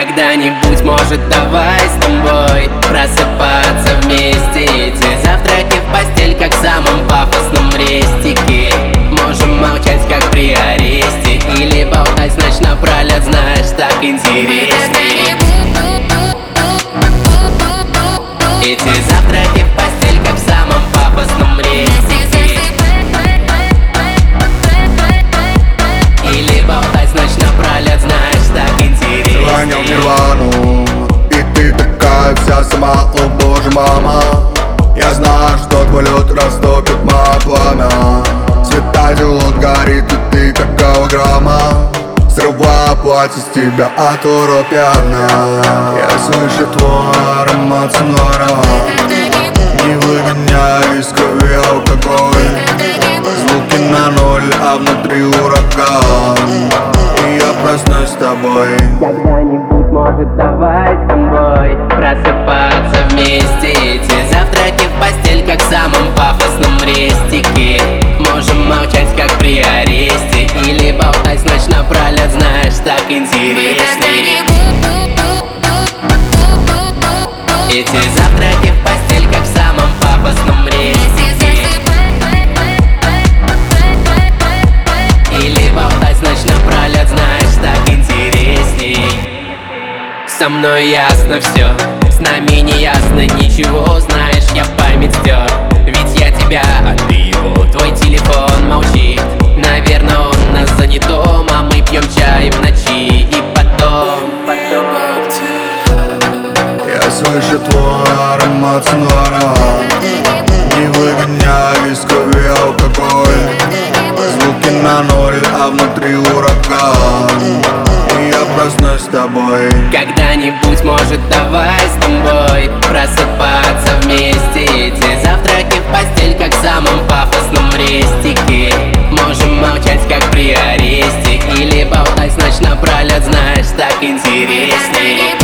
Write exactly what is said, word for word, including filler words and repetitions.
Когда-нибудь, может, давай с тобой просыпаться вместе. Эти завтраки в постель, как в самом пафосном рестике. Можем молчать, как при аресте, или болтать ночь напролет, знаешь, так интереснее. Эти завтраки в постель, как в самом пафосном рестике. Или болтать ночь напролет, знаешь, так интереснее. Звонил Нирвану, и ты такая вся сама, о боже, мама. Я знаю, что твой лед растопит мое пламя. Светозелот горит, и ты как голограмма. Срываю платье с тебя от уропьяна. Я слышу твой аромат сонора. Не выгоняй из крови алкоголь. Звуки на ноль, а внутри ураган. И я проснусь с тобой. Когда-нибудь, может, давай с тобой просыпаться вместе. Эти завтраки в постель, как в самом пафосном рестике. Можем молчать, как при аресте, или болтать ночь напролет, знаешь, так интереснее. Эти завтраки в постель, как в самом пафосном рестике. Или болтать ночь напролет, знаешь, так интересней. Со мной ясно все, с нами не ясно ничего. Знаешь, я память стер, ведь я тебя, а ты его. Твой телефон молчит, наверное, он на занятом. А мы пьем чай в ночи, и потом, потом Я слышу твой аромат сонора. Не выгоняй из крови алкоголь. Звуки на ноль, а внутри ураган. И я проснусь с тобой. Когда-нибудь, может, давай с тобой просыпаться вместе. Эти завтраки в постель, как в самом пафосном рестике. Можем молчать, как при аресте, или болтать ночь напролет, знаешь, так интереснее.